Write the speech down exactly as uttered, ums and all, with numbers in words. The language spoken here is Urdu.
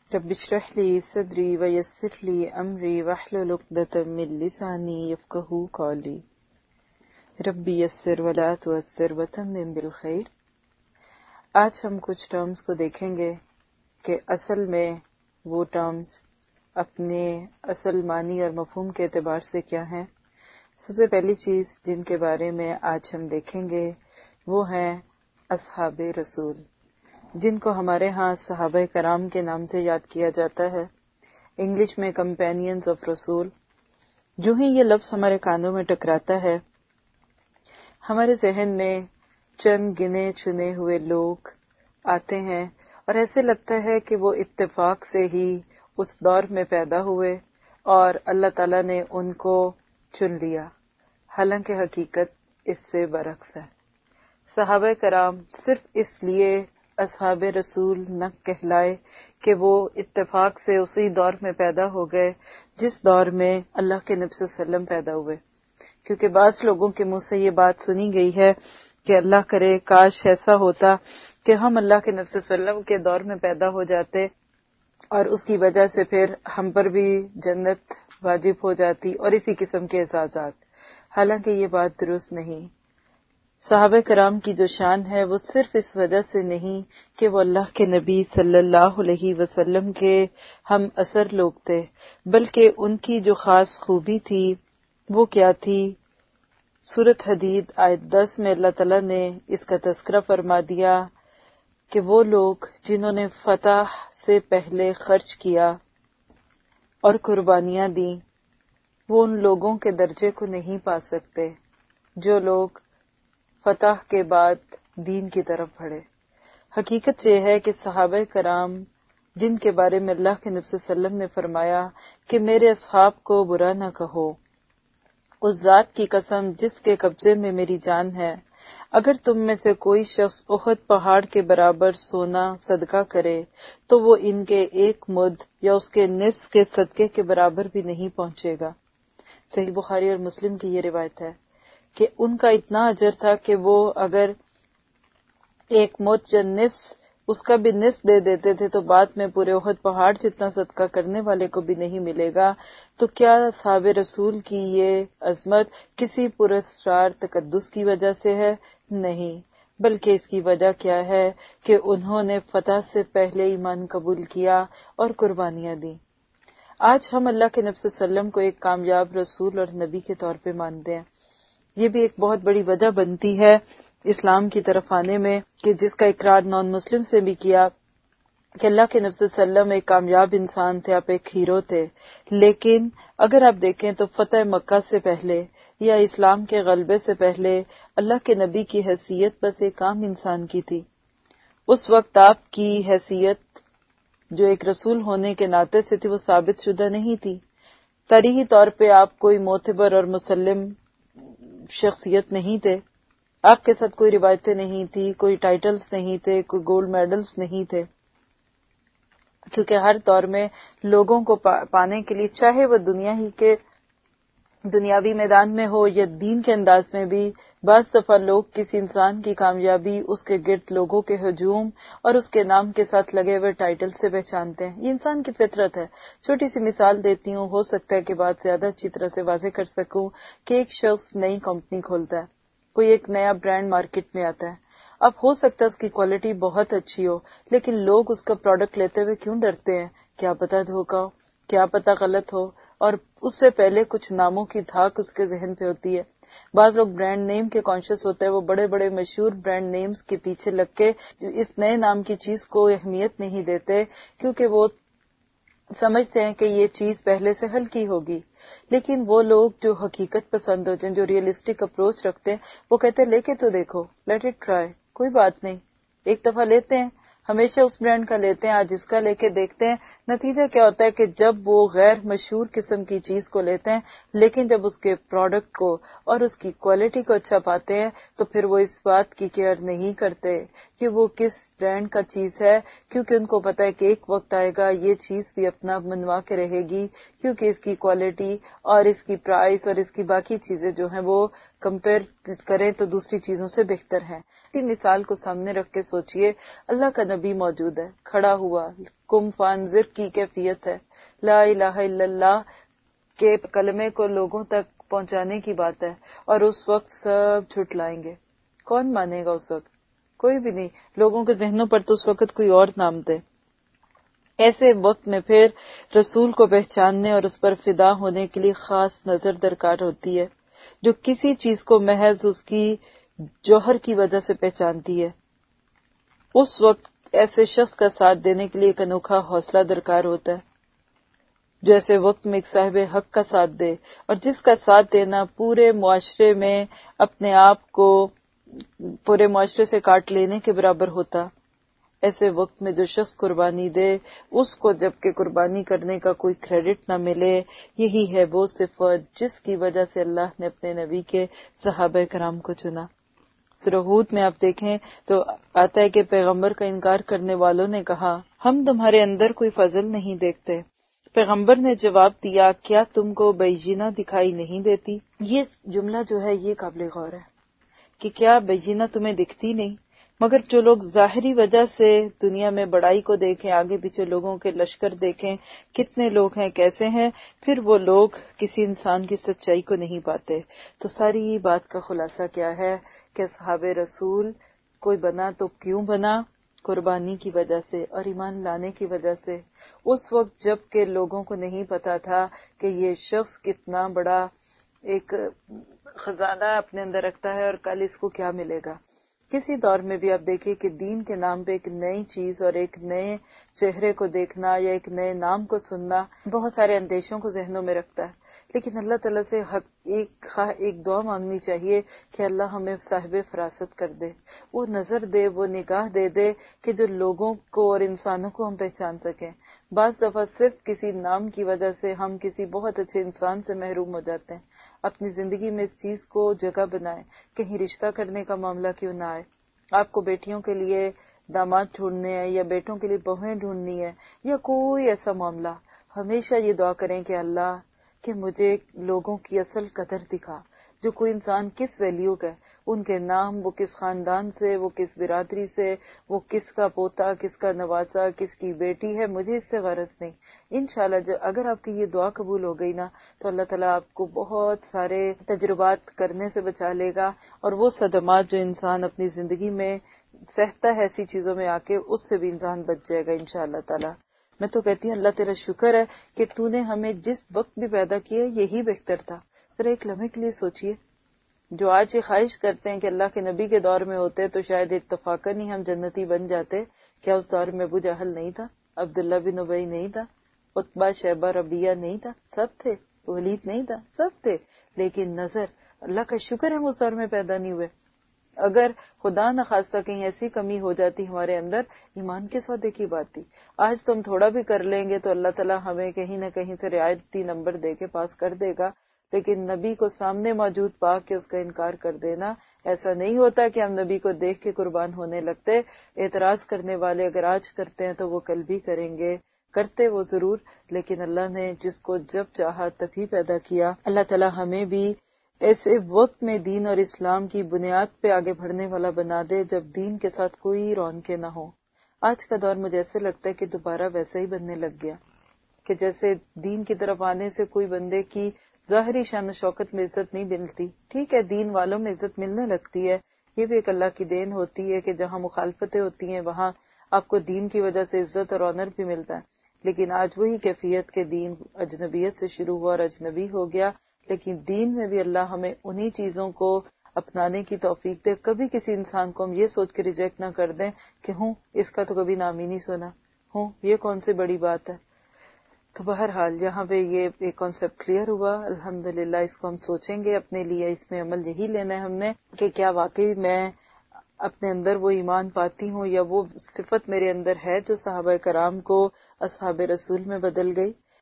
رب اشرح لی صدری ویسر لی امری واحلل عقدۃ من لسانی یفقہوا قولی رب یسر ولا تعسر وتمم بالخیر۔ آج ہم کچھ ٹرمز کو دیکھیں گے کہ اصل میں وہ ٹرمز اپنے اصل معنی اور مفہوم کے اعتبار سے کیا ہیں۔ سب سے پہلی چیز جن کے بارے میں آج ہم دیکھیں گے وہ ہیں اصحاب رسول، جن کو ہمارے ہاں صحابہ کرام کے نام سے یاد کیا جاتا ہے، انگلش میں کمپینینز آف رسول۔ جو ہی یہ لفظ ہمارے کانوں میں ٹکراتا ہے، ہمارے ذہن میں چند گنے چنے ہوئے لوگ آتے ہیں اور ایسے لگتا ہے کہ وہ اتفاق سے ہی اس دور میں پیدا ہوئے اور اللہ تعالیٰ نے ان کو چن لیا، حالانکہ حقیقت اس سے برعکس ہے۔ صحابہ کرام صرف اس لیے اصحاب رسول نہ کہلائے کہ وہ اتفاق سے اسی دور میں پیدا ہو گئے جس دور میں اللہ کے نبی صلی اللہ علیہ وسلم پیدا ہوئے، کیونکہ بعض لوگوں کے منہ سے یہ بات سنی گئی ہے کہ اللہ کرے کاش ایسا ہوتا کہ ہم اللہ کے نبی صلی اللہ علیہ وسلم کے دور میں پیدا ہو جاتے اور اس کی وجہ سے پھر ہم پر بھی جنت واجب ہو جاتی اور اسی قسم کے اعزازات۔ حالانکہ یہ بات درست نہیں۔ صحابہ کرام کی جو شان ہے وہ صرف اس وجہ سے نہیں کہ وہ اللہ کے نبی صلی اللہ علیہ وسلم کے ہم اثر لوگ تھے، بلکہ ان کی جو خاص خوبی تھی وہ کیا تھی؟ سورۃ حدید آیت دس میں اللہ تعالیٰ نے اس کا تذکرہ فرما دیا کہ وہ لوگ جنہوں نے فتح سے پہلے خرچ کیا اور قربانیاں دیں، وہ ان لوگوں کے درجے کو نہیں پا سکتے جو لوگ فتح کے بعد دین کی طرف بڑھے۔ حقیقت یہ ہے کہ صحابہ کرام جن کے بارے میں اللہ کے نبی صلی اللہ علیہ وسلم نے فرمایا کہ میرے اصحاب کو برا نہ کہو، اس ذات کی قسم جس کے قبضے میں میری جان ہے، اگر تم میں سے کوئی شخص احد پہاڑ کے برابر سونا صدقہ کرے تو وہ ان کے ایک مد یا اس کے نصف کے صدقے کے برابر بھی نہیں پہنچے گا۔ صحیح بخاری اور مسلم کی یہ روایت ہے کہ ان کا اتنا اجر تھا کہ وہ اگر ایک مد یا نصف اس کا بھی نصف دے دیتے تھے تو بعد میں پورے احد پہاڑ جتنا صدقہ کرنے والے کو بھی نہیں ملے گا۔ تو کیا اصحاب رسول کی یہ عظمت کسی پراسرار تقدس کی وجہ سے ہے؟ نہیں، بلکہ اس کی وجہ کیا ہے کہ انہوں نے فتح سے پہلے ایمان قبول کیا اور قربانیاں دیں۔ آج ہم اللہ کے نبی صلی اللہ علیہ وسلم کو ایک کامیاب رسول اور نبی کے طور پہ مانتے ہیں۔ یہ بھی ایک بہت بڑی وجہ بنتی ہے اسلام کی طرف آنے میں کہ جس کا اقرار نان مسلم سے بھی کیا کہ اللہ کے نبی صلی اللہ علیہ وسلم ایک کامیاب انسان تھے، آپ ایک ہیرو تھے۔ لیکن اگر آپ دیکھیں تو فتح مکہ سے پہلے یا اسلام کے غلبے سے پہلے اللہ کے نبی کی حیثیت بس ایک عام انسان کی تھی۔ اس وقت آپ کی حیثیت جو ایک رسول ہونے کے ناطے سے تھی وہ ثابت شدہ نہیں تھی۔ تاریخی طور پہ آپ کوئی معتبر اور مسلم شخصیت نہیں تھے، آپ کے ساتھ کوئی روایتیں نہیں تھی، کوئی ٹائٹلز نہیں تھے، کوئی گولڈ میڈلز نہیں تھے، کیونکہ ہر دور میں لوگوں کو پانے کے لیے چاہے وہ دنیا ہی کے دنیاوی میدان میں ہو یا دین کے انداز میں بھی، بعض دفعہ لوگ کسی انسان کی کامیابی اس کے گرد لوگوں کے ہجوم اور اس کے نام کے ساتھ لگے ہوئے ٹائٹل سے پہچانتے ہیں۔ یہ انسان کی فطرت ہے۔ چھوٹی سی مثال دیتی ہوں، ہو سکتا ہے کہ بات زیادہ اچھی طرح سے واضح کر سکوں کہ ایک شخص نئی کمپنی کھولتا ہے، کوئی ایک نیا برانڈ مارکیٹ میں آتا ہے۔ اب ہو سکتا ہے اس کی کوالٹی بہت اچھی ہو، لیکن لوگ اس کا پروڈکٹ لیتے ہوئے کیوں ڈرتے ہیں؟ کیا پتہ دھوکہ ہو، کیا پتہ غلط ہو، اور اس سے پہلے کچھ ناموں کی دھاک اس کے ذہن پہ ہوتی ہے۔ بعض لوگ برانڈ نیم کے کانشیس ہوتے ہیں، وہ بڑے بڑے مشہور برانڈ نیمز کے پیچھے لگ کے اس نئے نام کی چیز کو اہمیت نہیں دیتے، کیونکہ وہ سمجھتے ہیں کہ یہ چیز پہلے سے ہلکی ہوگی۔ لیکن وہ لوگ جو حقیقت پسند ہوتے ہیں، جو ریئلسٹک اپروچ رکھتے ہیں، وہ کہتے ہیں لے کے تو دیکھو، لیٹ اٹ ٹرائی، کوئی بات نہیں، ایک دفعہ لیتے ہیں، ہمیشہ اس برانڈ کا لیتے ہیں، آج اس کا لے کے دیکھتے ہیں۔ نتیجہ کیا ہوتا ہے کہ جب وہ غیر مشہور قسم کی چیز کو لیتے ہیں، لیکن جب اس کے پروڈکٹ کو اور اس کی کوالٹی کو اچھا پاتے ہیں تو پھر وہ اس بات کی کیئر نہیں کرتے کہ وہ کس برانڈ کا چیز ہے، کیونکہ ان کو پتہ ہے کہ ایک وقت آئے گا یہ چیز بھی اپنا منوا کے رہے گی، کیونکہ اس کی کوالٹی اور اس کی پرائس اور اس کی باقی چیزیں جو ہیں وہ کمپیئر کریں تو دوسری چیزوں سے بہتر ہیں۔ اسی مثال کو سامنے رکھ کے سوچئے، اللہ کا نبی موجود ہے، کھڑا ہوا، کم فانذر کی کیفیت ہے، لا الہ الا اللہ کے کلمے کو لوگوں تک پہنچانے کی بات ہے، اور اس وقت سب جھٹلائیں گے۔ کون مانے گا اس وقت؟ کوئی بھی نہیں۔ لوگوں کے ذہنوں پر تو اس وقت کوئی اور نام دے۔ ایسے وقت میں پھر رسول کو پہچاننے اور اس پر فدا ہونے کے لیے خاص نظر درکار ہوتی ہے، جو کسی چیز کو محض اس کی جوہر کی وجہ سے پہچانتی ہے۔ اس وقت ایسے شخص کا ساتھ دینے کے لیے ایک انوکھا حوصلہ درکار ہوتا ہے، جو ایسے وقت میں ایک صاحب حق کا ساتھ دے، اور جس کا ساتھ دینا پورے معاشرے میں اپنے آپ کو پورے معاشرے سے کاٹ لینے کے برابر ہوتا۔ ایسے وقت میں جو شخص قربانی دے، اس کو جبکہ قربانی کرنے کا کوئی کریڈٹ نہ ملے، یہی ہے وہ صفت جس کی وجہ سے اللہ نے اپنے نبی کے صحابہ کرام کو چنا۔ سورہ ہود میں آپ دیکھیں تو آتا ہے کہ پیغمبر کا انکار کرنے والوں نے کہا، ہم تمہارے اندر کوئی فضل نہیں دیکھتے۔ پیغمبر نے جواب دیا، کیا تم کو بینہ دکھائی نہیں دیتی؟ یہ جملہ جو ہے یہ قابل غور ہے کہ کیا بینہ تمہیں دکھتی نہیں؟ مگر جو لوگ ظاہری وجہ سے دنیا میں بڑائی کو دیکھیں، آگے پیچھے لوگوں کے لشکر دیکھیں، کتنے لوگ ہیں، کیسے ہیں، پھر وہ لوگ کسی انسان کی سچائی کو نہیں پاتے۔ تو ساری بات کا خلاصہ کیا ہے کہ صحابہ رسول کوئی بنا تو کیوں بنا؟ قربانی کی وجہ سے اور ایمان لانے کی وجہ سے۔ اس وقت جب کہ لوگوں کو نہیں پتا تھا کہ یہ شخص کتنا بڑا ایک خزانہ اپنے اندر رکھتا ہے اور کل اس کو کیا ملے گا۔ کسی دور میں بھی آپ دیکھیں کہ دین کے نام پہ ایک نئی چیز اور ایک نئے چہرے کو دیکھنا یا ایک نئے نام کو سننا بہت سارے اندیشوں کو ذہنوں میں رکھتا ہے، لیکن اللہ تعالیٰ سے حق ایک ایک دعا مانگنی چاہیے کہ اللہ ہمیں صاحب فراست کر دے، وہ نظر دے، وہ نگاہ دے دے کہ جو لوگوں کو اور انسانوں کو ہم پہچان سکیں۔ بعض دفعہ صرف کسی نام کی وجہ سے ہم کسی بہت اچھے انسان سے محروم ہو جاتے ہیں۔ اپنی زندگی میں اس چیز کو جگہ بنائیں، کہیں رشتہ کرنے کا معاملہ کیوں نہ آئے۔ آپ کو بیٹیوں کے لیے داماد ڈھونڈنے ہیں یا بیٹوں کے لیے بہویں ڈھونڈنی ہے یا کوئی ایسا معاملہ، ہمیشہ یہ دعا کریں کہ اللہ کہ مجھے لوگوں کی اصل قدر دکھا، جو کوئی انسان کس ویلیو کا ہے، ان کے نام، وہ کس خاندان سے، وہ کس برادری سے، وہ کس کا پوتا، کس کا نوازا، کس کی بیٹی ہے، مجھے اس سے غرض نہیں۔ انشاءاللہ جب اگر آپ کی یہ دعا قبول ہو گئی نا تو اللہ تعالیٰ آپ کو بہت سارے تجربات کرنے سے بچا لے گا، اور وہ صدمات جو انسان اپنی زندگی میں سہتا ہے ایسی چیزوں میں آ کے، اس سے بھی انسان بچ جائے گا انشاءاللہ تعالیٰ۔ میں تو کہتی ہوں اللہ تیرا شکر ہے کہ تو نے ہمیں جس وقت بھی پیدا کیا یہی بہتر تھا۔ ذرا ایک لمحے کے لیے سوچئے، جو آج یہ خواہش کرتے ہیں کہ اللہ کے نبی کے دور میں ہوتے تو شاید اتفاقاً ہی ہم جنتی بن جاتے، کیا اس دور میں ابو جہل نہیں تھا، عبداللہ بن ابی نہیں تھا، عتبہ شیبہ ربیہ نہیں تھا؟ سب تھے۔ ولید نہیں تھا؟ سب تھے، لیکن نظر اللہ کا شکر ہے ہم اس دور میں پیدا نہیں ہوئے۔ اگر خدا نخواستہ کہیں ایسی کمی ہو جاتی ہمارے اندر، ایمان کے سودے کی بات تھی۔ آج تو ہم تھوڑا بھی کر لیں گے تو اللہ تعالیٰ ہمیں کہیں نہ کہیں سے رعایتی نمبر دے کے پاس کر دے گا، لیکن نبی کو سامنے موجود پا کے اس کا انکار کر دینا، ایسا نہیں ہوتا کہ ہم نبی کو دیکھ کے قربان ہونے لگتے۔ اعتراض کرنے والے اگر آج کرتے ہیں تو وہ کل بھی کریں گے، کرتے وہ ضرور، لیکن اللہ نے جس کو جب چاہا تبھی پیدا کیا۔ اللہ تعالیٰ ہمیں بھی ایسے وقت میں دین اور اسلام کی بنیاد پہ آگے بڑھنے والا بنا دے جب دین کے ساتھ کوئی رونقیں نہ ہو۔ آج کا دور مجھے ایسے لگتا ہے کہ دوبارہ ویسا ہی بننے لگ گیا کہ جیسے دین کی طرف آنے سے کوئی بندے کی ظاہری شان و شوکت میں عزت نہیں ملتی۔ ٹھیک ہے، دین والوں میں عزت ملنے لگتی ہے، یہ بھی ایک اللہ کی دین ہوتی ہے کہ جہاں مخالفتیں ہوتی ہیں وہاں آپ کو دین کی وجہ سے عزت اور آنر بھی ملتا ہے، لیکن آج وہی کیفیت کے دین اجنبیت سے شروع ہوا اور اجنبی ہو گیا۔ لیکن دین میں بھی اللہ ہمیں انہی چیزوں کو اپنانے کی توفیق دے۔ کبھی کسی انسان کو ہم یہ سوچ کے ریجیکٹ نہ کر دیں کہ ہوں اس کا تو کبھی نام ہی نہیں سنا، ہوں یہ کون سی بڑی بات ہے۔ تو بہرحال یہاں پہ یہ ایک کانسیپٹ کلیئر ہوا، الحمدللہ اس کو ہم سوچیں گے اپنے لیے، اس میں عمل یہی لینا ہے ہم نے کہ کیا واقعی میں اپنے اندر وہ ایمان پاتی ہوں یا وہ صفت میرے اندر ہے جو صحابہ کرام کو اصحاب رسول میں بدل گئی۔